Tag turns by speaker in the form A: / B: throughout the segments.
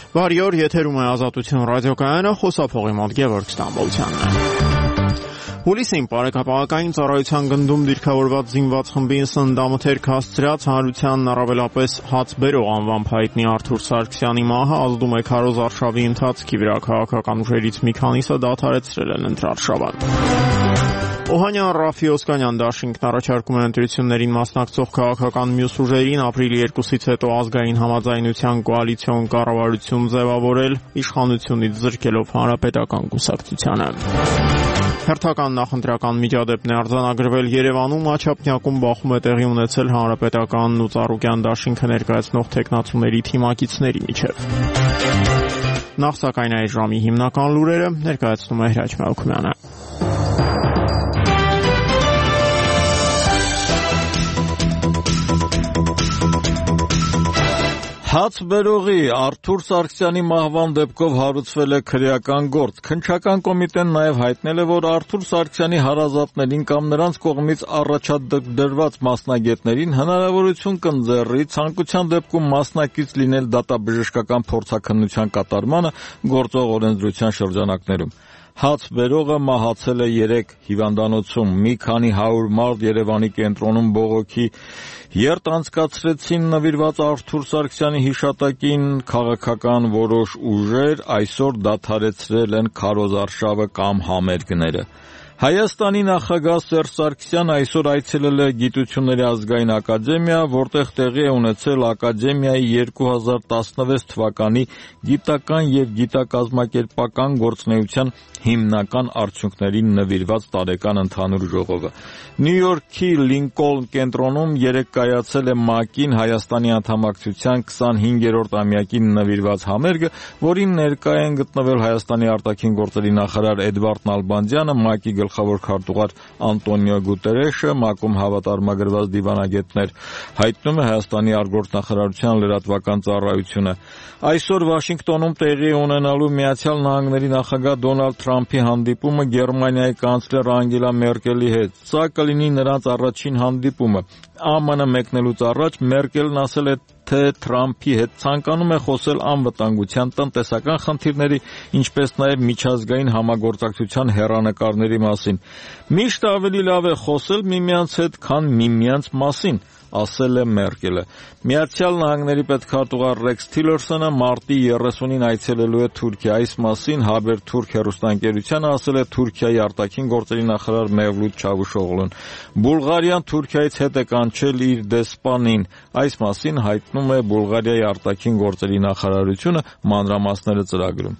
A: Բարի օր, եթերում է Ազատություն ռադիոկայանը, խոսափողի մոտ Գևորգ Ստամբոլցյանն է։ Հուլիսին Պարեկապահական ծառայության գնդում դիրքավորված զինված խմբին սննդամթերք հասցրած հանրությանն առավելապես հաց բերող անվամբ հայտնի Արթուր Սարգսյանի մահը ազդում է քարոզ արշավի ընթացքի վրա, քաղաքական ուժերից մի քանիսը դադարեցրել են ընտրարշավը։ Օհանյան Ռաֆի Օսկանյան դաշինքն առաջարկում է ընտրություններին մասնակցող քաղաքական մյուս ուժերին ապրիլի 2-ից հետո ազգային համաձայնության կոալիցիոն կառավարություն ձևավորել, իշխանությունից զրկելով հանրապետական կուսակցությանը։ Հերթական նախընտրական միջադեպն է արձանագրվել Երևանում, Աչափնյակում բախում է տեղի ունեցել հանրապետականն ու Ծառուկյան դաշինքը ներկայացնող թեկնածուների թիմակիցների միջև։ Նախ սակայն այս ժամի հիմնական լուրերը ներկայացնում է Հրաչ Մելքումյանը։
B: Հաց բերողի Արթուր Սարգսյանի մահվան դեպքով հարուցվել է քրեական գործ։ Քննչական կոմիտեն նաև հայտնել է, որ Արթուր Սարգսյանի հարազատներին կամ նրանց կողմից առաջադրված մասնագետներին հնարավորություն կընձեռի ցանկության դեպքում մասնակից լինել դատաբժշկական փորձաքննության կատարմանը գործող օրենսդրության շրջանակներում։ Հաց բերողը մահացել է 3 հիվանդանոցում, մի քանի 100 մարդ Երևանի կենտրոնում բողոքի երթ անցկացրեցին նվիրված Արթուր Սարգսյանի հիշատակին, քաղաքական որոշ ուժեր այսօր դադարեցրել են քարոզարշավը կամ համերգները։ Հայաստանի նախագահ Սերժ Սարգսյանը այսօր այցելել է Գիտությունների ազգային ակադեմիա, որտեղ տեղի է ունեցել ակադեմիայի 2016 թվականի գիտական եւ գիտակազմակերպական գործունեության հիմնական արդյունքներին նվիրված տարեկան ընդհանուր ժողովը։ Նյու Յորքի Լինկոլն կենտրոնում երեկ կայացել է ՄԱԿ-ին Հայաստանի անդամակցության 25-րդ ամյակին նվիրված համերգը, որին ներկա են գտնվել Հայաստանի արտաքին գործերի նախարար Էդվարդ Նալբանդյանը, ՄԱԿ-ի գլխավոր քարտուղար Անտոնիո Գուտերեշը, ՄԱԿ-ում հավատարմագրված դիվանագետներ, հայտնում է Հայաստանի արտգործնախարարության լրատվական ծառայությունը։ Այսօր Վաշինգտոնում տեղի ունենալու Միացյալ Նահանգների նախագահ Դոնալդ Թրամփի հանդիպումը Գերմանիայի կանցլեր Անգելա Մերկելի հետ։ Սա կլինի նրանց առաջին հանդիպումը։ ԱՄՆ մեկնելուց առաջ Մերկելն ասել է, թե Թրամփի հետ ցանկանում է խոսել անվտանգության, տնտեսական խնդիրների, ինչպես նաև միջազգային համագործակցության հեռանկարների մասին։ Միշտ ավելի լավ է խոսել միմյանց հետ, քան միմյանց մասին, ասել է Մերկելը։ Միացյալ Նահանգների պետքարտուղար Ռեքս Թիլերսոնը մարտի 30-ին այցելելու է Թուրքիա։ Այս մասին Haberturk հեռուստաընկերությանը ասել է Թուրքիայի արտաքին գործերի նախարար Մևլութ Չավուշօղլուն։ Բուլղարիան Թուրքիայից հետ է կանչել իր դեսպանին։ Այս մասին հայտնում է Բուլղարիայի արտաքին գործերի նախարարությունը մանրամասները ծրագրում։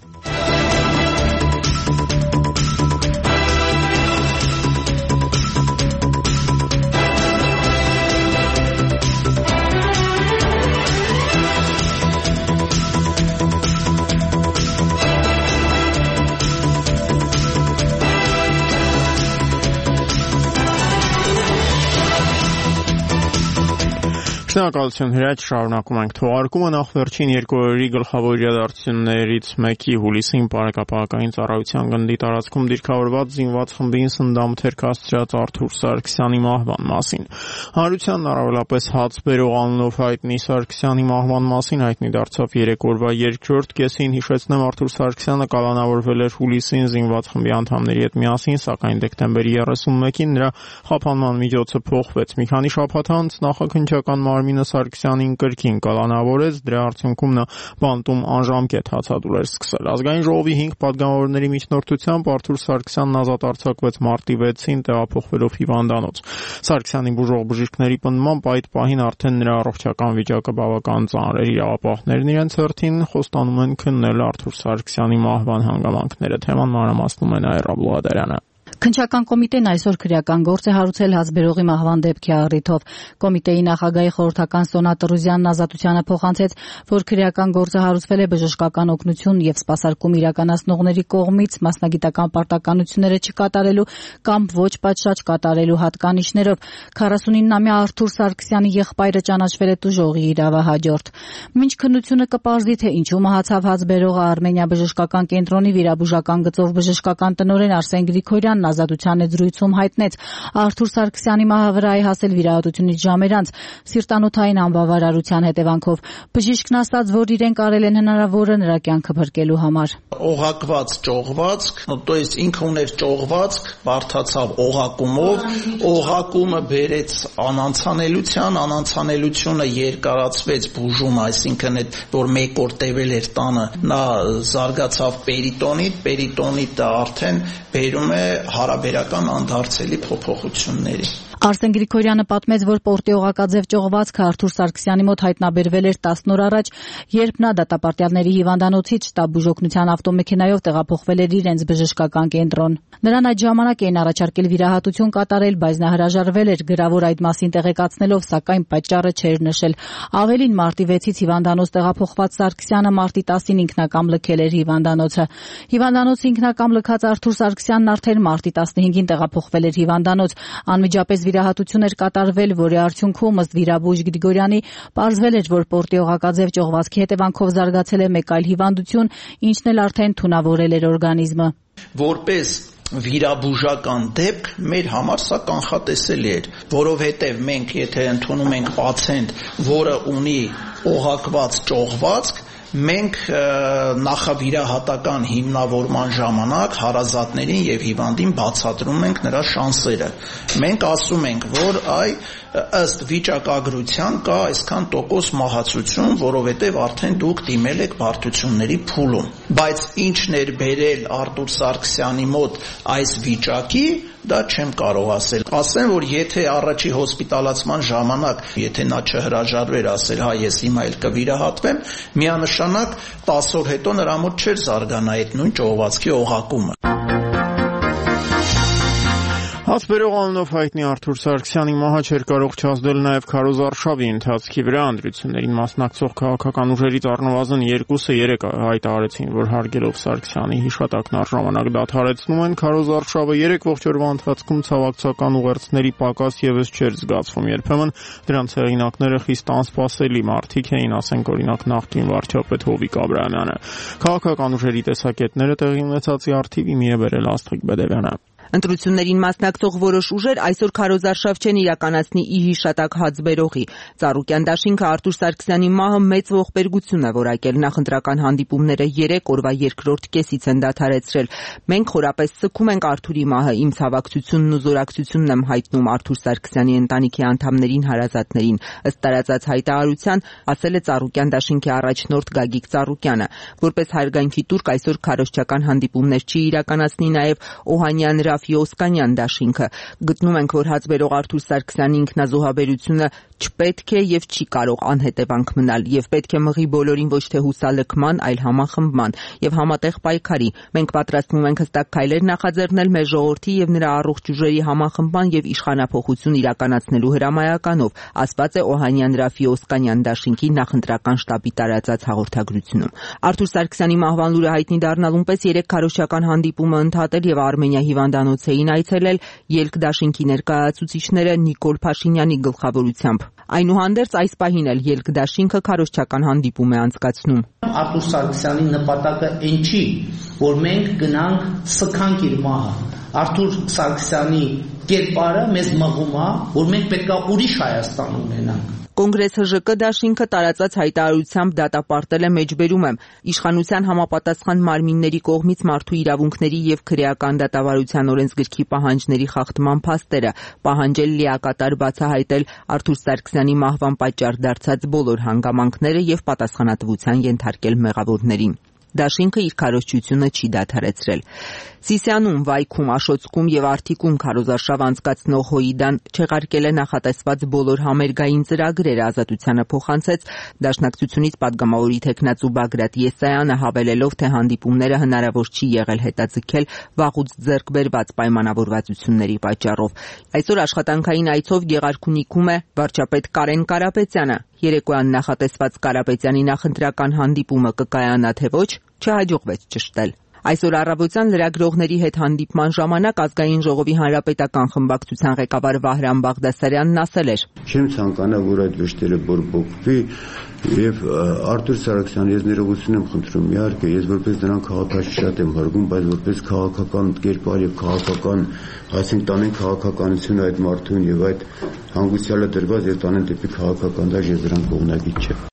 A: Շնորհակալություն Հրաչ, շարունակում ենք թողարկումը։ Նախ վերջին 2 օրերի գլխավոր իրադարձություններից մեկի հուլիսին Պարեկապահական ծառայության գնդի տարածքում դիրքավորված զինված խմբին սննդամթերք հասցրած Արթուր Սարգսյանի մահվան մասին։ Հանրությանն առավելապես հաց բերող անունով հայտնի Սարգսյանի մահվան մասին հայտնի դարձավ 3 օրվա երկրորդ կեսին։ Հիշեցնեմ, Արթուր Սարգսյանը կալանավորվել էր հուլիսին զինված խմբի անդամների հետ միասին, սակայն դեկտեմբերի 31-ին նրա խափանման միջոցը փոխվեց։ Մի քանի շաբաթ անց նախաքննչական Մարմինը Սարգսյանին կրկին կալանավորեց, դրա արդյունքում նա բանտում անժամկետ հացադուլ էր սկսել։ Ազգային ժողովի 5 պատգամավորների միջնորդությամբ Արթուր Սարգսյանն ազատ արձակվեց մարտի 6-ին, տեղափոխվելով հիվանդանոց։ Սարգսյանի բուժող բժիշկների պնդմամբ այդ պահին արդեն նրա առողջական վիճակը բավական ծանր էր։ Իրավապահներն իրենց հերթին խոստանում են քննել Արթուր Սարգսյանի մահվան հանգամանքները։ Թեման մանրամասնում է Նաիրա Բլուադարյանը։
C: Քննչական կոմիտեն այսօր քրեական գործ է հարուցել հացբերողի մահվան դեպքի առիթով։ Կոմիտեի նախագահի խորհրդական Սոնա Տրուզյանն Ազատությանը փոխանցեց, որ քրեական գործը հարուցվել է բժշկական օգնություն եւ սպասարկում իրականացնողների կողմից մասնագիտական պարտականությունները չկատարելու կամ ոչ պատշաճ կատարելու հատկանիշներով 49-ամյա Արթուր Սարգսյանի եղբայրը ճանաչվել է տուժողի իրավահաջորդ։ Մինչ քննությունը կպարզի, թե ինչու մահացավ հացբերողը, Արմենիա բժշկական կենտրոնի վիրաբուժական գծով բժշկական տնօրեն Արսեն Գրիգորյանն ազատության զրույցում հայտնեց. Արթուր Սարգսյանի մահը վրա է հասել վիրահատությունից ժամեր անց սիրտանոթային անբավարարության հետևանքով։ Բժիշկն ասաց, որ իրեն կարել են հնարավորը նրա կյանքը փրկելու համար։
D: Օղակված ճողվածք, то есть ինքը ուներ ճողվածք, բարթացավ օղակումով, օղակումը բերեց անանցանելության, անանցանելությունը երկարացվեց բուժում, այսինքն այդ որ մեկ օր տևել էր տանը, նա զարգացավ պերիտոնիտը արդեն բերում է հարաբերական անդարձելի փոփոխությունների։
C: Արսեն Գրիգորյանը պատմեց, որ պորտի օղակաձև ճողվածքը Արթուր Սարգսյանի մոտ հայտնաբերվել էր 10 օր առաջ, երբ նա դատապարտյալների հիվանդանոցից շտաբ բուժօգնության ավտոմեքենայով տեղափոխվել էր իրենց բժշկական կենտրոն։ Նրան այդ ժամանակ էին առաջարկել վիրահատություն կատարել, բայց նա հրաժարվել էր գրավոր այդ մասին տեղեկացնելով, սակայն պատճառը չէր նշել։ Ավելին, մարտի 6-ից հիվանդանոց տեղափոխված Սարգսյանը մարտի 10-ին ինքնակամ լքել էր հիվանդանոցը։ Հիվանդանոցը ինքնակամ լքած Արթուր Սարգսյանն արդեն մարտի 15-ին տեղափոխվել էր հիվանդանոց։ Անմիջապես վիրահատություն էր կատարվել, որի արդյունքում ըստ վիրաբույժ Գրիգորյանի պարզվել էր, որ պորտի օղակաձև ճողվածքի հետևանքով զարգացել է մեկ այլ հիվանդություն, ինչն էլ արդեն թունավորել էր օրգանիզմը։
D: Որպես վիրաբուժական դեպք մեր համար սա կանխատեսելի էր, որովհետև մենք եթե ընդունում ենք պացիենտ, որը ունի օղակված ճողվածք, մենք նախավիրահատական հիմնավորման ժամանակ հարազատներին եւ հիվանդին բացատրում ենք նրա շանսերը։ Մենք ասում ենք, որ ըստ վիճակագրության կա այսքան տոկոս մահացություն, որովհետև արդեն դուք դիմել եք բարդությունների փուլում։ Բայց ինչն էր բերել Արթուր Սարգսյանի մոտ այս վիճակի, դա չեմ կարող ասել։ Ասեմ, որ եթե առաջի հոսպիտալացման ժամանակ, եթե նա չհրաժարվեր ասել, հա ես հիմա էլ կվիրահատվեմ, միանշանակ 10 օր հետո նրա մոտ չէր զարգանա այդ նույն ճողվածքի օղակումը։
A: Հացբերող անունով հայտնի Արթուր Սարգսյանի մահը չէր կարող չազդել նաև քարոզարշավի ընթացքի վրա։ Ընտրություններին մասնակցող քաղաքական ուժերից առնվազն 2-3 հայտարարեցին, որ հարգելով Սարգսյանի հիշատակն առժամանակ դադարեցնում են քարոզարշավը։ 3 ողջ օրվա ընթացքում ցավակցական ուղերձների պակաս եւս չէր զգացվում։ Երբեմն դրանց հեղինակները խիստ անսպասելի մարդիկ էին, ասենք օրինակ նախկին վարչապետ Հովիկ Աբրահամյանը։ Քաղաքական ուժերի տեսակետները տեղի ունեցածի արդիվ իմի է բերել Աստղիկ Բեդևյանը։
E: Ընտրություններին մասնակցող որոշ ուժեր այսօր քարոզարշավ չեն իրականացնի ի հիշատակ հացբերողի։ Ծառուկյան դաշինքը Արթուր Սարգսյանի մահը մեծ ողբերգություն է որակել։ Նախընտրական հանդիպումները 3 օրվա երկրորդ կեսից են դադարեցրել։ Մենք խորապես սգում ենք Արթուրի մահը, իմ ցավակցությունն ու զորակցությունն եմ հայտնում Արթուր Սարգսյանի ընտանիքի անդամներին, հարազատներին, ըստ տարածած հայտարարության, ասել է Ծառուկյան դաշինքի առաջնորդ Գագիկ Ծառուկյանը։ Որպես հարգանքի տուրք այսօր քարոզչական հանդիպումներ չի իրականացնի նաև Օհանյան Օսկանյան դաշինքը։ Գտնում ենք, որ հացբերող Արթուր Սարգսյանի ինքնազոհաբերությունը չպետք է եւ չի կարող անհետևանք մնալ եւ պետք է մղի բոլորին ոչ թե հուսալքման, այլ համախմբման եւ համատեղ պայքարի։ Մենք պատրաստվում ենք հստակ քայլեր նախաձեռնել մեր ժողովրդի եւ նրա առողջ ուժերի համախմբման եւ իշխանափոխություն իրականացնելու հրամայականով, ասված է Օհանյան Օսկանյան դաշինքի նախընտրական շտաբի տարածած հաղորդագրությունում։ Արթուր Սարգսյանի մահվան լուրը հայտնի դառնալուն պես 3 քարոզչական հանդիպումը ընդհատել եւ Արմենիա հիվանդանոց էին այցելել ելք դաշինքի ներկայացուցիչները Նիկոլ Փաշինյանի գլխավորությամբ։ Այնուհանդերձ այս պահին էլ ելք դաշինքը քարոզչական հանդիպում է անցկացնում։
F: Արթուր Սարգսյանի նպատակը այն չի, որ մենք գնանք սքանք իր մահը։ Արթուր Սարգսյանի կերպարը մեզ մղում է, որ մենք պետք է ուրիշ Հայաստան ունենանք։
E: Կոնգրես ՀԺԿ դաշինքը տարածած հայտարարությամբ դատապարտել է մեջբերում եմ իշխանության համապատասխան մարմինների կողմից մարդու իրավունքների եւ քրեական դատավարության օրենսգրքի պահանջների խախտման փաստերը, պահանջել լիակատար բացահայտել Արթուր Սարգսյանի մահվան պատճառ դարձած բոլոր հանգամանքները եւ պատասխանատվության ենթարկել մեղավորներին։ Դաշինքը իր քարոզչությունը չի դադարեցրել։ Սիսիանում, Վայքում, Աշոցքում եւ Արթիկում քարոզարշավ անցկացնող ՀՅԴ-ն չեղարկել է նախատեսված բոլոր համերգային ծրագրերը, ազատությանը փոխանցեց Դաշնակցությունից падգամավորի թեկնածու Բագրատ Եսայանը, հավելելով, թե հանդիպումները հնարավոր չի եղել հետաձգել վաղուց ձեռք բերված պայմանավորվածությունների պատճառով։ Այսօր աշխատանքային այցով Գեղարքունիքում է վարչապետ Կարեն Կարապետյանը։ Երեկոյան նախատեսված Կարապետյանի նախընտրական հանդիպումը կկայանա թե ոչ, չհաջողվեց ճշտել։ Այսօր առավոտյան լրագրողների հետ հանդիպման ժամանակ Ազգային ժողովի հանրապետական խմբակցության ղեկավար Վահրամ Բաղդասարյանն ասել էր.
G: Չեմ ցանկանա, որ այդ վշտերը բորբոքվի եւ Արտուր Սարգսյանը ես ներողություն եմ խնդրում, իհարկե, ես որպես նրան քաղաքացի շատ եմ հարգում, բայց որպես քաղաքական կերպար եւ քաղաքական, այսինքն տանեն քաղաքականությունը այդ մարդուն եւ այդ հանգուցյալը դրված եւ տանեն դեպի քաղաքական դաշտ, ես դրան կողմնակից չեմ։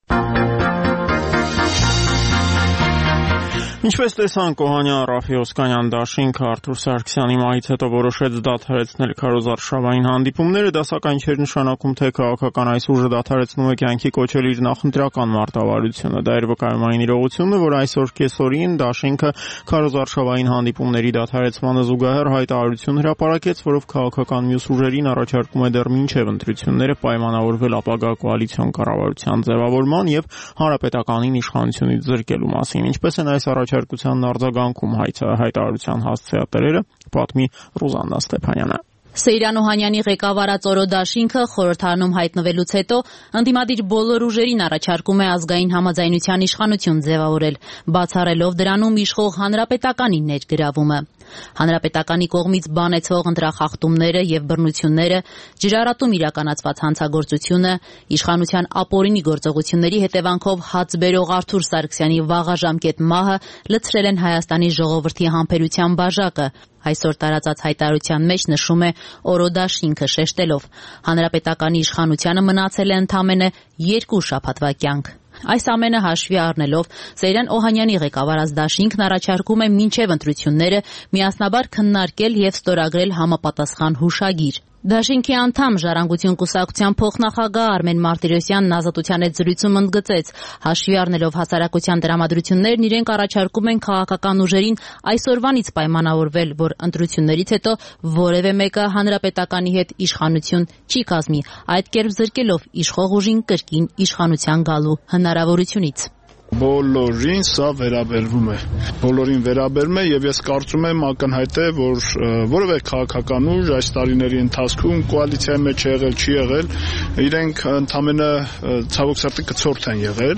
A: Ինչպես տեսանք, Օհանյան Ռաֆի Օսկանյան դաշինքը Արտուր Սարգսյանի մահից հետո որոշեց դադարեցնել քարոզարշավային հանդիպումները, դա սակայն չէր նշանակում, թե քաղաքական այս ուժը դադարեցնում է կյանքի կոչել իր նախընտրական մարտավարությունը։ Դա էր վկայումային իրողությունը, որ այսօր կեսօրին դաշինքը քարոզարշավային հանդիպումների դադարեցմանը զուգահեռ հայտարարություն հրապարակեց, որով քաղաքական մյուս ուժերին առաջարկում է դեռ մինչև ընտրությունները պայմանավորվել ապագա կոալիցիոն կառավարության ձևավորման եւ հանրապետականին իշխանությունից զրկելու մասին։ Ինչպես են այս առաջարկությանն արձագանքում հայտարարության հասցեատերերը, պատմի Ռուզաննա Ստեփանյանը։
C: Սեյրան Օհանյանի ղեկավարած Օրո դաշինքը խորհրդարանում հայտնվելուց հետո ընդդիմադիր բոլոր ուժերին առաջարկում է ազգային համաձայնության իշխանություն ձևավորել, բացառելով դրանում իշխող հանրապետականի ներգրավումը։ Հանրապետականի կողմից բանեցող ընտրախախտումները եւ բռնությունները, ջրարատում իրականացված հանցագործությունը, իշխանության ապօրինի գործողությունների հետևանքով հաց բերող Արտուր Սարգսյանի վաղաժամկետ մահը լցրել են Հայաստանի ժողովրդի համբերության բաժակը։ Այսօր տարածած հայտարարության մեջ նշում է Օրո դաշինքը շեշտելով. հանրապետականի իշխանությանը մնացել է ընդամենը 2 շաբաթվա կյանք։ Այս ամենը հաշվի առնելով Սեյրան Օհանյանի ղեկավարած դաշինքն առաջարկում է մինչև ընտրությունները միասնաբար քննարկել եւ ստորագրել համապատասխան հուշագիր։ Դաշինքի անդամ Ժառանգություն կուսակցության փոխնախագահ Արմեն Մարտիրոսյանն Ազատության հետ զրույցում ընդգծեց. հաշվի առնելով հասարակության տրամադրություններն, իրենք առաջարկում են քաղաքական ուժերին այսօրվանից պայմանավորվել, որ ընտրություններից հետո որևէ մեկը հանրապետականի հետ իշխանություն չի կազմի, այդ կերպ զրկելով իշխող ուժին կրկին իշխանության գալու հնարավորությունից։
H: Բոլորին սա վերաբերվում է։ Բոլորին վերաբերում է եւ ես կարծում եմ ակնհայտ է, որ որևէ քաղաքական ուժ այս տարիների ընթացքում կոալիցիայի մեջ եղել, չի եղել, իրենք ընդամենը ցավոք սրտի կցորդ են եղել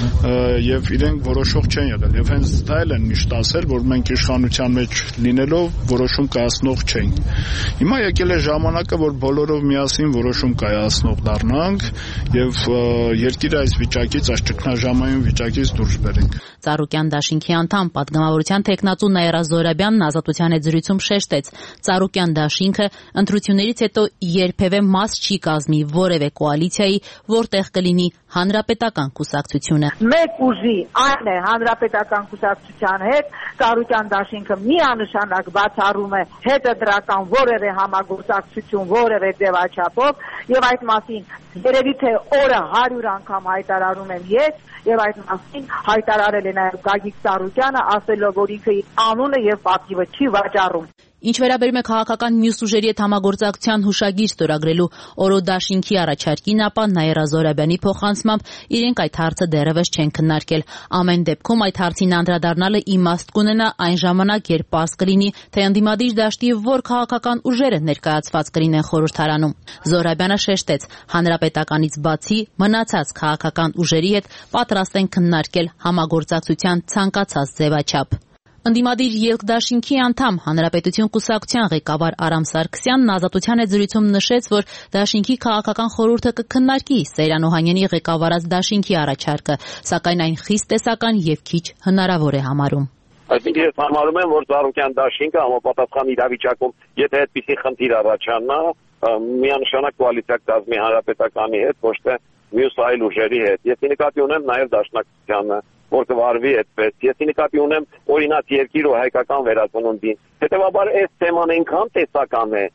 H: եւ իրենք որոշող չեն եղել։ Եվ հենց դա էլ են միշտ ասել, որ մենք իշխանության մեջ լինելով որոշում կայացնող չենք։ Հիմա եկել է ժամանակը, որ բոլորով միասին որոշում կայացնող դառնանք եւ երկիրը այս վիճակից, այս ճգնաժամային վիճակից դուրս բերենք։
C: Ծառուկյան դաշինքի անդամ պատգամավորության տեխնացու Նաիրա Զորաբյանն Ազատության հետ զրույցում շեշտեց. Ծառուկյան դաշինքը ընտրություններից հետո երբևէ մաս չի կազմի որևէ կոալիցիայի, որտեղ կլինի հանրապետական կուսակցությունը։
I: Մեկ ուժի այն է հանրապետական կուսակցության հետ, Ծառուկյան դաշինքը միանշանակ բացառում է հետադրական որևէ համագործակցություն որևէ ձևաչափով եւ այդ մասին երևի թե օրը 100 անգամ հայտարարում եմ ես եւ այդ մասին հայտարարել է նաեւ Գագիկ Ծառուկյանը, ասելով, որ ինքը անունը եւ պատիվը չի վաճառում։
C: Ինչ վերաբերում է քաղաքական մյուս ուժերի հետ համագործակցության հուշագիր ստորագրելու Օրո դաշինքի առաջարկին, ապա Նաիրա Զորաբյանի փոխանցմամբ իրենք այդ հարցը դեռևս չեն քննարկել։ Ամեն դեպքում այդ հարցին անդրադառնալը իմաստ կունենա այն ժամանակ, երբ պարզ կլինի, թե ընդդիմադիր դաշտի որ քաղաքական ուժերը ներկայացված կլինեն խորհրդարանում։ Զորաբյանը շեշտեց. հանրապետականից բացի մնացած քաղաքական ուժերի հետ պատրաստ են քննարկել համագործակցության ցանկացած ձևաչափ։ Ընդդիմադիր ելք դաշինքի անդամ Հանրապետություն կուսակցության ղեկավար Արամ Սարգսյանն Ազատության հետ զրույցում նշեց, որ դաշինքի քաղաքական խորհուրդը կքննարկի Սեյրան Օհանյանի ղեկավարած դաշինքի առաջարկը, սակայն այն խիստ տեսական եւ քիչ հնարավոր է համարում։
J: Այսինքն ես համարում եմ, որ Ծառուկյան դաշինքը համապատասխան իրավիճակում, եթե այդպիսի խնդիր առաջանա, միանշանակ կոալիցիա կազմի հանրապետականի հետ, ոչ թե մյուս այլ ուժերի հետ։ Ես նկատի ունեմ նաեւ դաշնակցությանը, որ կվարվի այդպես։ Ես նկատի ունեմ օրինակ երկիր ու հայկական վերածնունդին։ Հետևաբար այս թեման այնքան տեսական է։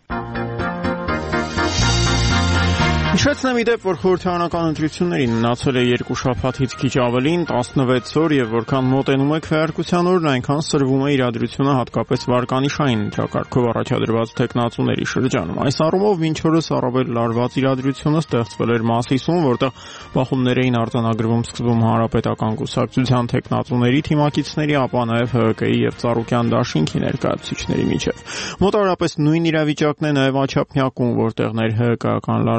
A: Հիշեցնեմ ի դեպ, որ խորհրդարանական ընտրություններին մնացել է 2 շաբաթից քիչ ավելին, 16 օր, եւ որքան մոտենում է քվեարկության օրն, այնքան սրվում է իրադրությունը հատկապես վարկանիշային ընտրակարգով առաջադրված տեխնացուների շրջանում։ Այս առումով մինչ օրս առավել լարված իրադրությունը ստեղծվել էր Մասիսում, որտեղ բախումներ էին արձանագրվում սկզբում հանրապետական կուսակցության տեխնացուների թիմակիցների, ապա նաեւ ՀԿ-ի եւ Ծառուկյան դաշինքի ներկայացուցիչների միջև։ Մոտավորապես նույն իրավիճակն է նաեւ Աչափնյակում, որտեղ ներ ՀԿ-ական լարվածության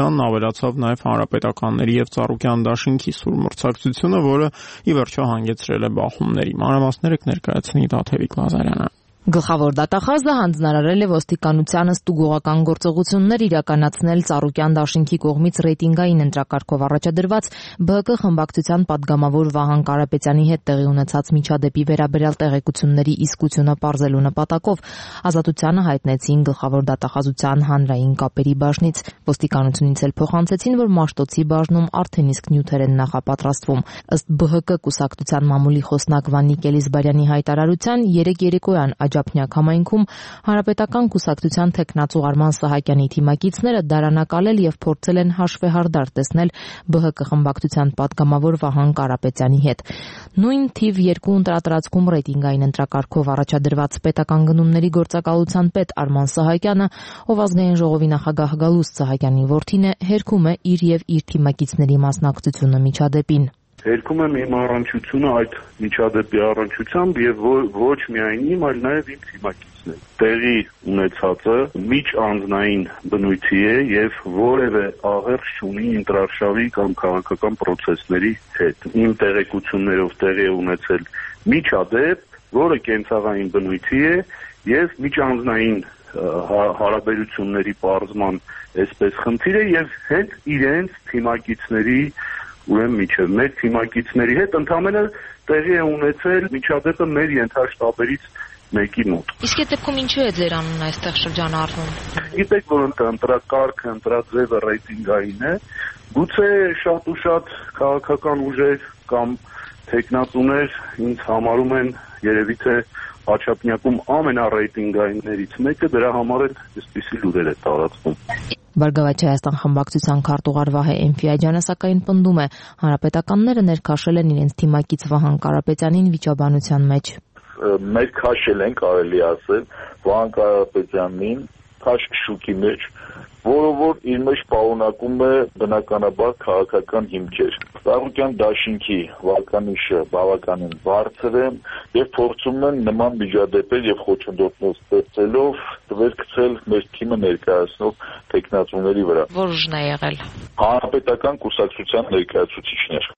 A: կուսակցությանն ավելացավ նաև հանրապետականների եւ Ծառուկյան դաշինքի սուր մրցակցությունը, որը ի վերջո հանգեցրել է բախումների։ Մանրամասները կներկայացնի Տաթևիկ Լազարյանը։
K: Գլխավոր դատախազը հանձնարարել է ոստիկանությանը ստուգողական գործողություններ իրականացնել Ծառուկյան դաշինքի կողմից ռեյտինգային ընտրակարգով առաջադրված ԲՀԿ խմբակցության падգամավոր Վահան Կարապետյանի հետ տեղի ունեցած միջադեպի վերաբերյալ տեղեկությունների իսկությունը պարզելու նպատակով Ազատությանը հայտնեցին գլխավոր դատախազության հանրային կապերի բաժնից։ Ոստիկանությունից էլ փոխանցեցին, որ Մաշտոցի բաժնում արդեն իսկ նյութեր են նախապատրաստվում։ Ըստ ԲՀԿ կուսակցության մամուլի խոսնակ Վանիկ Էլիզբարյանի հայտարարության, երեկոյան Աջափնյակ համայնքում հանրապետական կուսակցության թեկնածու Արման Սահակյանի թիմակիցները դարանակալել եւ փորձել են հաշվեհարդար տեսնել ԲՀԿ խմբակցության падգամավոր Վահան Կարապետյանի հետ։ Նույն թիվ 2 ընտրատարածքում ռեյտինգային ընտրակարգով առաջադրված պետական գնումների գործակալության պետ Արման Սահակյանը, ով ազգային ժողովի նախագահ Գալուստ Սահակյանի որդին է, հերքում է իր եւ իր թիմակիցների մասնակցությունը միջադեպին։
L: Հերքում եմ իմ առնչությունը այդ միջադեպի առնչությամբ եւ ոչ միայն իմ, այլ նաեւ իմ թիմակիցների։ Տեղի ունեցածը միջանձնային բնույթի է եւ որևէ աղերս չունի ինտրարշավի կամ քաղաքական process-ների հետ։ Իմ տեղեկություններով տեղի է ունեցել միջադեպ, որը կենցաղային բնույթի է եւ միջանձնային հարաբերությունների պարզման այսպես խնդիր է եւ հենց իրենց թիմակիցների ուրեմն միջև մեր թիմակիցների հետ ընդհանրապես տեղի է ունեցել միջադեպը մեր ենթաշտաբերից մեկի մոտ։
K: Իսկ այդ դեպքում ինչու է ձեր անունն այստեղ շրջանառվում։
L: Գիտեք, որ ընտրակարգը, ընտրաձևը ռեյտինգային է, գուցե շատ ու շատ քաղաքական ուժեր կամ թեկնածուներ ինձ համարում են երևի թե Աջափնյակում ամենառեյտինգայիններից մեկը, դրա համար էլ այսպիսի լուրեր է տարածվում։
K: Բարգավաճ Հայաստան խմբակցության քարտուղար Վահե Էմֆիաջյանը սակայն պնդում է, հանրապետականները ներքաշել են իրենց թիմակից Վահան Կարապետյանին վիճաբանության մեջ։
L: Մեր քաշել են, կարելի ասել, Վահան Կարապետյանին քաշ շուկի մեջ, որը որ իր մեջ պարունակում է բնականաբար քաղաքական հիմքեր։ Ծառուկյան դաշինքի վարկանիշը բավականին բարձր է եւ փորձում են նման միջադեպեր եւ խոչընդոտներ ստեղծելով տվեր գցել մեր թիմը ներկայացնող տեխնացուների վրա։
K: Որ ուժն է եղել։
L: Հանրապետական կուսակցության ներկայացուցիչներ։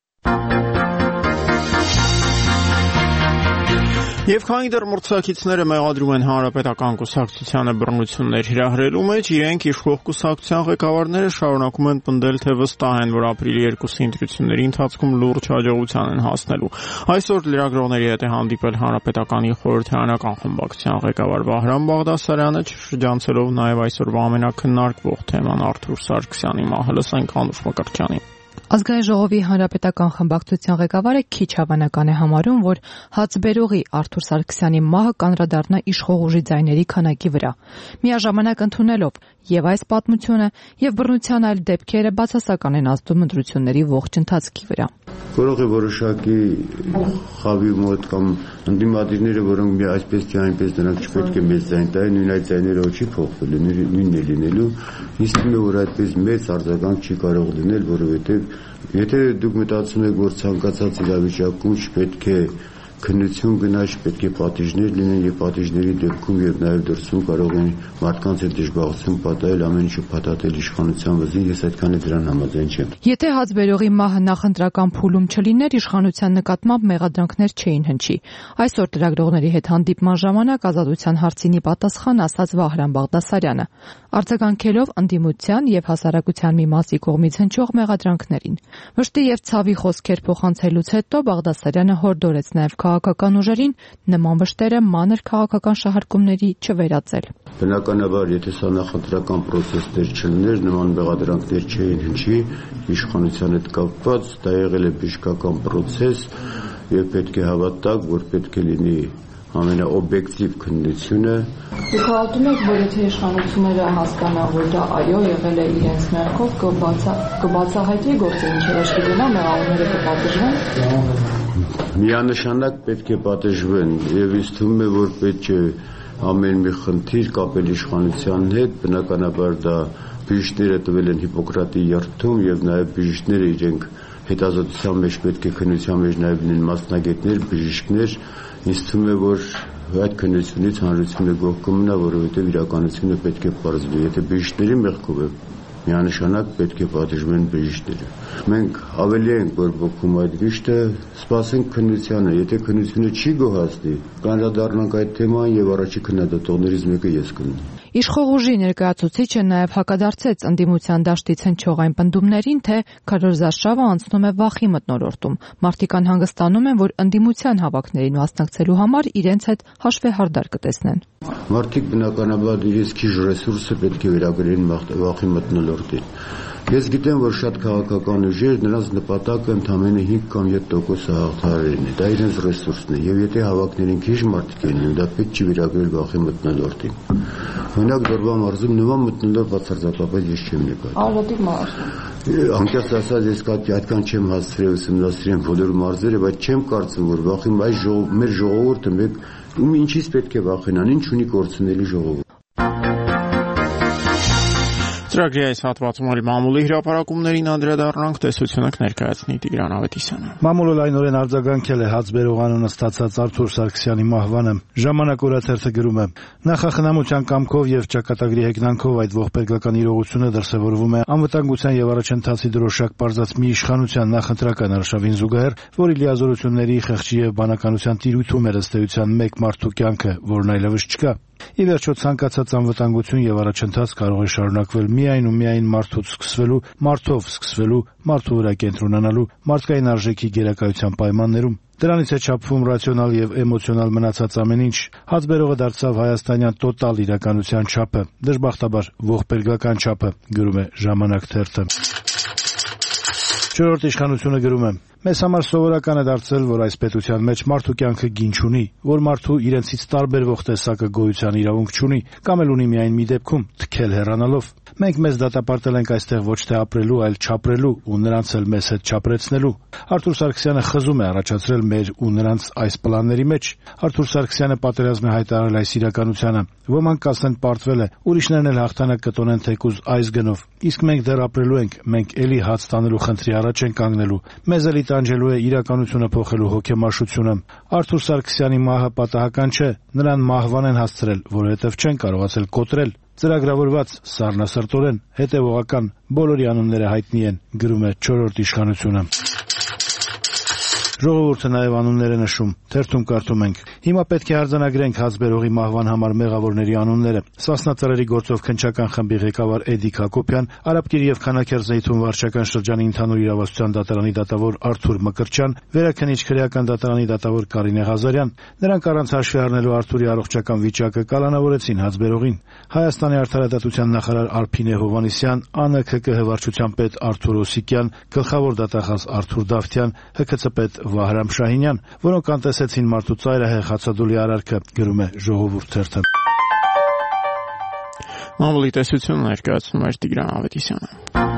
A: Եվ քանի դեռ մրցակիցները մեղադրում են հանրապետական կուսակցությանը բռնություններ հրահրելու մեջ, իրենք իշխող կուսակցության ղեկավարները շարունակում են պնդել, թե վստահ են, որ ապրիլի 2-ի ընտրությունների ընթացքում լուրջ հաջողության են հասնելու։ Այսօր լրագրողների հետ է հանդիպել հանրապետականի խորհրդարանական խմբակցության ղեկավար Վահրամ Բաղդասարյանը, շրջանցելով նաև այսօրվա ամենակննարկվող թեման Արթուր Սարգսյանի մահը։ Լսենք Անուշ Մկրտչյանին։
C: Ազգային ժողովի հանրապետական խմբակցության ղեկավարը քիչ հավանական է համարում, որ հացբերողի Արթուր Սարգսյանի մահը կանդրադառնա իշխող ուժի ձայների քանակի վրա։ Միաժամանակ ընդունելով եւ այս պատմությունը եւ բռնության այլ դեպքերը բացասական են ազդում ընտրությունների ողջ ընթացքի վրա։
G: Կարող է որոշակի խավի մոտ կամ ընդդիմադիրները, որոնք մի այսպես թե այնպես նրանք չպետք է մեծ ձայն տային, նույն այդ ձայները չի փոխվելու, նույնն է լինելու։ Իսկ որ այդպես մեծ արձագանք չի կարող լինել, որովհետեւ եթե դուք մտածում եք, որ ցանկացած իրավիճակում չպետք է քննություն գնա, պետք է պատիժներ լինեն եւ պատիժների դեպքում եւ նաեւ դրսում կարող են մարդկանց հետ դժբախտություն պատահել, ամեն ինչը փաթաթել իշխանության վզին, ես այդքան է դրան համաձայն չեմ։
C: Եթե հացբերողի մահը նախընտրական փուլում չլիներ, իշխանության նկատմամբ մեղադրանքներ չէին հնչի։ Այսօր լրագրողների հետ հանդիպման ժամանակ Ազատության հարցինի պատասխան ասաց Վահրամ Բաղդասարյանը, արձագանքելով ընդդիմության եւ հասարակության մի մասի կողմից հնչող մեղադրանքներին։ Վշտի եւ ցավի խոսքեր փոխանցելուց հետո Բաղդասարյանը հորդորեց նաեւ քաղաքական ուժերին նման վշտերը մանր քաղաքական շահարկումների չվերածել։
G: Բնականաբար, եթե սա նախընտրական process-ներ չլիներ, նման մեղադրանքներ չէին հնչի իշխանության հետ կապված, դա եղել է բժշկական process եւ պետք է հավատաք, որ պետք է լինի ամենաօբյեկտիվ քննությունը։
C: Դուք հավատում եք, որ եթե իշխանությունները հասկանան, որ դա այո եղել է իրենց մեղքով, կբացահայտի գործը ինչեր է գնա, մեղավորները կպատժվեն։
G: Միանշանակ պետք է պատժվեն եւ ինձ թվում է, որ պետք է ամեն մի խնդիր կապել իշխանության հետ, բնականաբար դա բժիշկները տվել են Հիպոկրատի երդում եւ նաեւ բժիշկները իրենք հետազոտության մեջ պետք է քննության մեջ նաեւ լինեն մասնագետներ, բժիշկներ, ինձ թվում է, որ այդ քննությունից հանրությունը գոհ կմնա, որովհետեւ իրականությունը պետք է պարզվի, եթե բժիշկների մեղքով է միանշանակ պետք է պատժվեն բժիշկները։ Մենք ավելի ենք, որ ողքում այդ վիշտը, սպասենք քննությանը, եթե քննությունը չի գոհացնի, կանրադառնանք այդ թեման եւ առաջի քննադատողներից մեկը ես կլինեմ։
M: Իշխող ուժի ներկայացուցիչը նաև հակադարձեց ընդդիմության դաշտից հնչող այն պնդումներին, թե քարոզարշավը անցնում է վախի մթնոլորտում։ Մարդիկ անհանգստանում են, որ ընդդիմության հավաքներին մասնակցելու համար իրենց հետ հաշվեհարդար կտեսնեն։
G: Մարդիկ բնականաբար իրենց քիչ ռեսուրսը պետք է վերագրեն վախի մթնոլորտին։ Ես գիտեմ, որ շատ քաղաքական ուժեր նրանց նպատակը ընդամենը 5 կամ 7% հաղթահարելն է, դա իրենց ռեսուրսն է, եւ եթե հավաքներին քիչ մարդիկ են, դա պետք չի վերագրել վախի մթնոլորտին։ Օրինակ Դորբա մարզում նման մթնոլորտ բացարձակապես ես չեմ նկատի։
M: Ալոտի մարզ։
G: Անկեղծ ասած, ես այդքան չեմ հասցրել ուսումնասիրել բոլոր մարզերը, բայց չեմ կարծում, որ վախի մեր ժողովուրդը ինչից պետք է վախենան, ինչ ունի կորցնելի ժողովուրդ։
A: Ծրագրի այս հատվածում էլ մամուլի հրապարակումներին անդրադառնանք, տեսությունը կներկայացնի Տիգրան Ավետիսյանը։
N: Մամուլը լայնորեն արձագանքել է հացբերող անունը ստացած Արթուր Սարգսյանի մահվանը։ Ժամանակ օրաթերթը գրում է. Նախախնամության կամքով եւ ճակատագրի հեգնանքով այդ ողբերգական իրողությունը դրսևորվում է անվտանգության եւ առաջընթացի դրոշակ պարզած մի իշխանության նախընտրական արշավին զուգահեռ, որի լիազորությունների, խեղճի եւ բանականության տիրույթում է ըստ էության մեկ մարդու կյանքը, որն այլևս չկա։ Ի վերջո ցանկացած անվտանգություն եւ առաջընթաց կարող է շարունակվել միայն ու միայն մարդով սկսվելու, մարդու վրա կենտրոնանալու, մարդկային արժեքի գերակայության պայմաններում։ Դրանից է չափվում ռացիոնալ եւ էմոցիոնալ մնացած ամեն ինչ։ Հացբերողը դարձավ հայաստանյան տոտալ իրականության չափը, դժբախտաբար ողբերգական չափը, գրում է Ժամանակ թերթը։ Չորրորդ իշխանությունը գրում է. Մեզ համար սովորական է դարձել, որ այս պետության մեջ մարդու կյանքը գին չունի, որ մարդու իրենցից տարբերվող տեսակը գոյության իրավունք չունի, կամ էլ ունի միայն մի դեպքում՝ թքել հեռանալով։ Մենք մեզ դատապարտել ենք այստեղ ոչ թե ապրելու, այլ չապրելու ու նրանց էլ մեզ հետ չապրեցնելու։ Արթուր Սարգսյանը խզում է առաջացրել մեր ու նրանց այս պլանների մեջ։ Արթուր Սարգսյանը պատերազմ է հայտարարել այս իրականությանը։ Ոմանք կասեն պարտվել է, ուրիշներն էլ հաղթանակ կտոնեն թեկուզ այս գնով։ Իսկ մենք դեռ ապրելու ենք, մենք էլի հաց տանելու խնդրի առաջ ենք կանգնելու։ Մեզ էլի տանջելու է իրականությունը փոխելու հոգեմաշությունը։ Արթուր Սարգսյանի մահը պատահական չէ, նրան մահվան են հասցրել, որովհետև չեն կարողացել կոտրել։ Ծրագրավորված, սառնասրտորեն, հետևողական, բոլորի անունները հայտնի են, գրում է չորրորդ իշխանությունը։ Ժողովուրդը նաև անուններ է նշում, թերթում կարդում ենք. Հիմա պետք է արձանագրենք հացբերողի մահվան համար մեղավորների անունները։ Սասնա ծռերի գործով քննչական խմբի ղեկավար Էդիկ Հակոբյան, Արաբկիր եւ Քանաքերձեյթուն վարչական շրջանի ընդհանուր իրավասության դատարանի դատավոր Արթուր Մկրտչյան, Վերաքնիչ քրեական դատարանի դատավոր Կարինե Ղազարյան։ Նրանք առանց հաշվի առնելու Արթուրի առողջական վիճակը կալանավորեցին հացբերողին։ Հայաստանի արդարադատության նախարար Արփինե Հովհաննիսյան, ԱՆՔԿՀ վարչության պետ Արթուր Օսիկյան, գլխավոր դատախազ Արթուր Դավթյան, ՀՔՑ պետ Վահրամ Շահինյան, որոնք անտեսեցին մարդու ծայրահեղ հացադուլի արարքը, գրում է Ժողովուրդ թերթը։
A: Մամուլի տեսությունը ներկայացնում է Տիգրան Ավետիսյանը։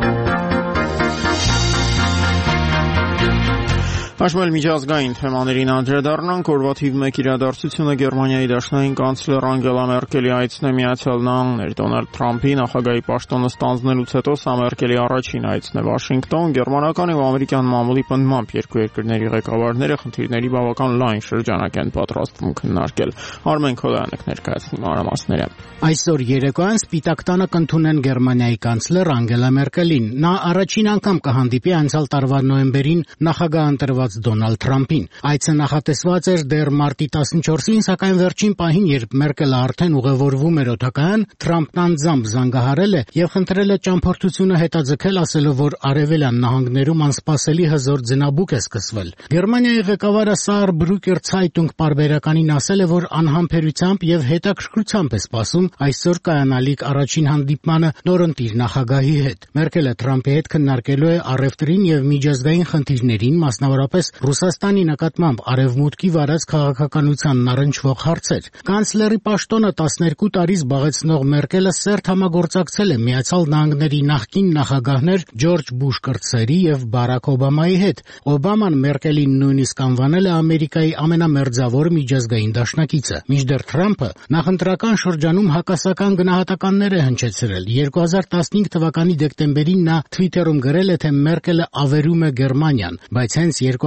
A: Աշխարհի միջազգային թեմաներին անդրադառնանք, օրվա թիվ 1 իրադարձությունը Գերմանիայի դաշնային կանցլեր Անգելա Մերկելի այցն է Միացյալ Նահանգներ։ Դոնալդ Թրամփի նախագահի պաշտոնը ստանձնելուց հետո սա Մերկելի առաջին այցն է Վաշինգտոն։ Գերմանական եւ ամերիկյան մամուլի պնդմամբ երկու երկրների ղեկավարները խնդիրների բավական լայն շրջանակ են պատրաստվում քննարկել։ Արմեն Քոյանը կներկայացնի մանրամասները։
O: Այսօր երեկոյան Սպիտակ տանը կընդունեն Գերմանիայի կանցլեր Անգելա Մերկելին։ Նա առաջին անգամ կհանդիպի անցյալ տարվա նոյեմբերին նախագահ ընտրված Դոնալդ Թրամփին։ Այցը նախատեսված էր դեռ մարտի 14-ին, սակայն վերջին պահին, երբ Մերկելը արդեն ուղևորվում էր օդակայան, Թրամփն անձամբ զանգահարել է եւ խնդրել է ճամփորդությունը հետաձգել, ասելով, որ արևելյան նահանգներում անսպասելի հզոր ձնաբուք է սկսվել։ Գերմանիայի ղեկավարը Saarbrücker Zeitung պարբերականին ասել է, որ անհամբերությամբ եւ հետաքրքրությամբ է սպասում այսօր կայանալիք առաջին հանդիպմանը նորընտիր նախագահի հետ։ Մերկելը Թրամփի հետ քննարկելու է առևտրին եւ միջազգային խնդիրներին, մասնավորապես Ռուսաստանի նկատմամբ արևմուտքի վարած քաղաքականությանն առնչվող հարցեր։ Կանցլերի պաշտոնը 12 տարի զբաղեցնող Մերկելը սերտ համագործակցել է Միացյալ Նահանգների նախկին նախագահներ Ջորջ Բուշ կրտսերի եւ Բարակ Օբամայի հետ։ Օբաման Մերկելին նույնիսկ անվանել է Ամերիկայի ամենամերձավոր միջազգային դաշնակիցը։ Մինչդեռ Թրամփը նախընտրական շրջանում հակասական գնահատականներ է հնչեցրել։ 2015 թվականի դեկտեմբերին նա Twitter-ում գրել է, թե Մերկելը ավերում է Գերմանիան, բայց հենց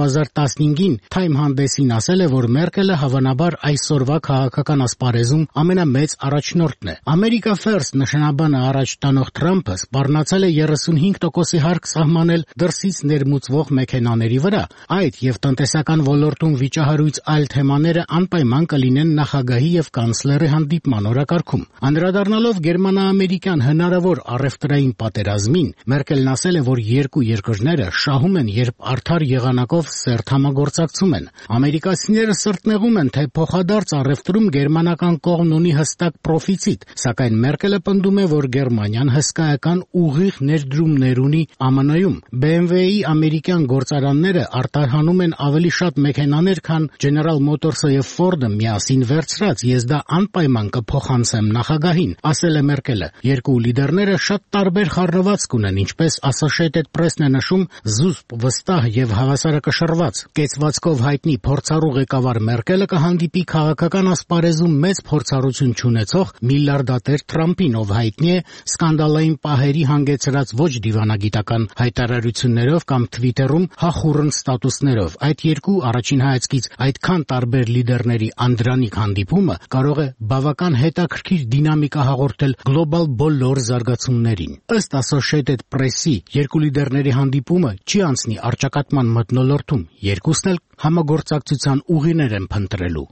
O: 2015-ին Time հանդեսին ասել է, որ Մերկելը հավանաբար այսօրվա քաղաքական ասպարեզում ամենամեծ առաջնորդն է։ America First նշանաբանը առաջ տանող Թրամփը սպառնացել է 35%-ի հարկ սահմանել դրսից ներմուծվող մեքենաների վրա։ Այդ եւ տնտեսական ոլորտում վիճահարույց այլ թեմաները անպայման կլինեն նախագահի եւ կանցլերի հանդիպման օրակարգում։ Անդրադառնալով գերմանա-ամերիկյան հնարավոր առևտրային պատերազմին, Մերկելն ասել է, որ երկու երկրները շահում են, երբ արդար եղանակով սերտ համագործակցում են։ Ամերիկացիները սրտնեղում են, թե փոխադարձ առևտրում գերմանական կողմն ունի հստակ պրոֆիցիտ, սակայն Մերկելը պնդում է, որ Գերմանիան հսկայական ուղիղ ներդրումներ ունի ԱՄՆ-ում։ BMW-ի ամերիկյան գործարանները արտահանում են ավելի շատ մեքենաներ, քան General Motors-ը եւ Ford-ը միասին վերցրած, ես դա անպայման կփոխանցեմ նախագահին, ասել է Մերկելը։ Երկու լիդերները շատ տարբեր խառնվածք ունեն, ինչպես Associated Press-ն է նշում, զուսպ, վստահ եւ հավասարակշռված։ Կեցվածքով հայտնի փորձառու ղեկավար Մերկելը կհանդիպի քաղաքական ասպարեզում մեծ փորձառություն չունեցող միլիարդատեր Թրամփին, ով հայտնի է սկանդալային պահերի հանգեցրած ոչ դիվանագիտական հայտարարություններով կամ Twitter-ում հախուռն ստատուսներով։ Այդ երկու առաջին հայացքից այդքան տարբեր լիդերների անդրանիկ հանդիպումը կարող է բավական հետաքրքիր դինամիկա հաղորդել գլոբալ բոլոր զարգացումներին։ Ըստ Associated Press-ի, երկու լիդերների հանդիպումը չի անցնի առճակատման մթնոլորտում, երկուսն էլ համագործակցության ուղիներ են փնտրելու։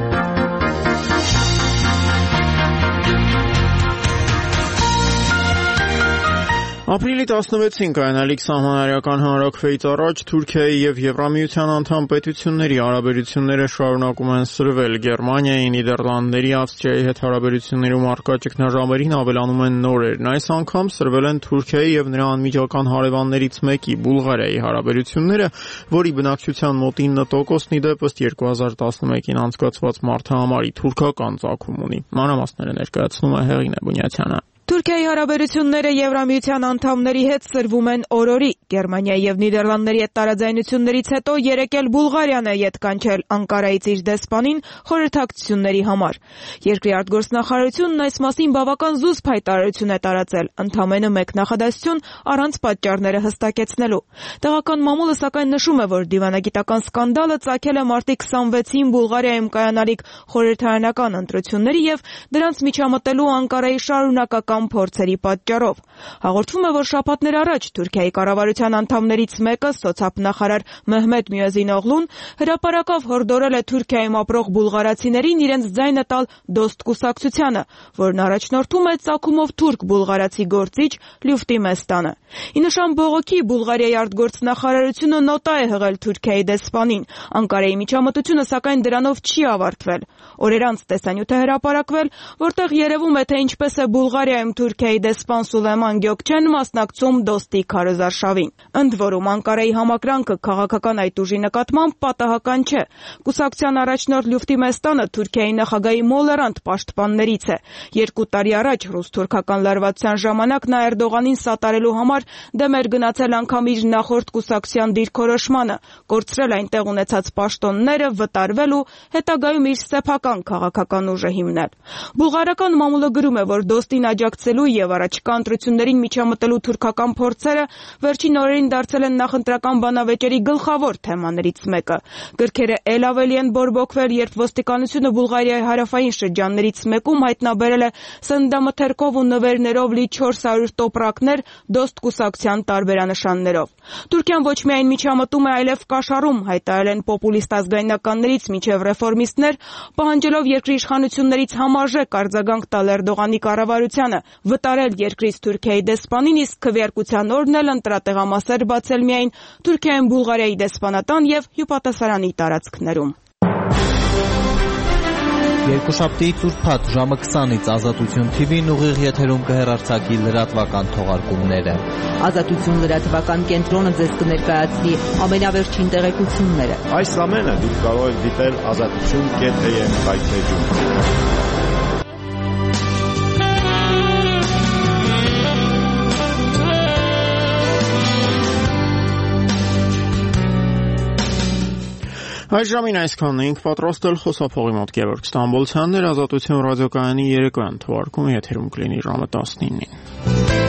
A: Ապրիլի 16-ին կայանալիք սահմանարական հանրաքվեից առաջ Թուրքիայի եւ Եվրամիության անդամ պետությունների հարաբերությունները շարունակում են սրվել։ Գերմանիայի, Նիդերլանդների, Ավստրիայի հետ հարաբերություններում առկա ճգնաժամերին ավելանում են նորերն։ Այս անգամ սրվել են Թուրքիայի եւ նրա անմիջական հարևաններից մեկի՝ Բուլղարիայի հարաբերությունները, որի բնակչության մոտ 9%-ն ի դեպ ըստ 2011-ին անցկացված մարդահամարի թուրքական ծագում ունի։ Մանրամասները ներկայացնում է Հեղինե Բունյացյանը։
P: Թուրքիայի հարաբերությունները Եվրամիության անդամների հետ սրվում են օր-օրի։ Գերմանիայի եւ Նիդերլանդների հետ տարաձայնություններից հետո երեկ էլ Բուլղարիան է ետ կանչել Անկարայից իր դեսպանին խորհրդակցությունների համար։ Երկրի արտգործնախարարությունն այս մասին բավական զուսպ հայտարարություն է տարածել, ընդամենը մեկ նախադասություն առանց պատճառները հստակեցնելու։ Տեղական մամուլը սակայն նշում է, որ դիվանագիտական սկանդալը ծագել է մարտի 26-ին Բուլղարիայում կայանալիք խորհրդարանական ընտրությունների եւ դրանց միջամտելու Անկարայի շարունակական փորձերի պատճառով։ Հաղորդվում է, որ շաբաթներ առաջ Թուրքիայի կառավարության անդամներից մեկը, սոցիալ-նախարար Մեհմեդ Միազին-օղլուն, հրապարակավ հորդորել է Թուրքիայում ապրող բուլղարացիներին իրենց ձայնը տալ դոստ կուսակցությանը, որն առաջնորդում է ծագումով թուրք բուլղարացի գործիչ Լյուֆտի Մեստանը։ Ի նշան բողոքի Բուլղարիայի արտգործնախարարությունը նոտա է հղել Թուրքիայի դեսպանին։ Անկարայի միջամտությունը սակայն դրանով չի ավարտվել։ Օրեր անց տեսանյութ է հրապարակվել, որտեղ երևում է, թե ինչպես է Բուլղարիայում Թուրքիայի դեսպան Սուլեյման Գյոքչեն մասնակցում դոստի քարոզարշավին։ Ընդ որում Անկարայի համակրանքը քաղաքական այդ ուժի նկատմամբ պատահական չէ։ Կուսակցության առաջնորդ Լյուֆտի Մեստանը Թուրքիայի նախագահի մոլերանտ պաշտպաններից է։ 2 տարի առաջ ռուս-թուրքական լարվածության ժամանակ նա Էրդողանին սատարելու համար դեմ էր գնացել անգամ իր նախորդ կուսակցության դիրքորոշմանը, կորցրել այնտեղ ունեցած պաշտոնները, վտարվել ու հետագայում իր սեփական քաղաքական ուժը հիմնել։ Բուլղարական մամուլը գրում է, որ դոստին աջակցելու եւ առաջիկա ընտրություններին միջամտելու թուրքական փորձերը վերջին օրերին դարձել են նախընտրական բանավեճերի գլխավոր թեմաներից մեկը։ Գրքերը ել ավելի են բորբոքվել, երբ ոստիկանությունը Բուլղարիայի հարավային շրջաններից մեկում հայտնաբերել է սննդամթերքով ու նվերներով լի 400 տոպրակներ դոստ կուսակցության տարբերանշաններով։ Թուրքիան ոչ միայն միջամտում է, այլև կաշառում, հայտարարել են պոպուլիստ ազգայնականներից մինչև ռեֆորմիստներ, պահանջելով երկրի իշխանություններից համարժեք արձագանք տալ Էրդողանի կառավարությանը, վտարել երկրից Թուրքիայի դեսպանին, իսկ քվեարկության օրն էլ ընտրատեղամասեր բացել միայն Թուրքիայում Բուլղարիայի դեսպանատան եւ հյուպատասարանի տարածքներում։
Q: Երկուշաբթի ծուրփաթ ժամը 20-ից Ազատություն TV-ն ուղիղ եթերում կհեռարձակի լրատվական թողարկումները։
E: Ազատություն լրատվական կենտրոնը ձեզ կներկայացնի ամենավերջին տեղեկությունները։
R: Այս ամենը դուք կարող եք դիտել azatutun.am վայբպեյջում։
A: Այս ժամին այսքանն էինք պատրաստել, խոսափողի մոտ Գևորգ Ստամբոլցյանն էր, Ազատություն ռադիոկայանի երեկոյան թողարկումը եթերում կլինի ժամը 19-ին։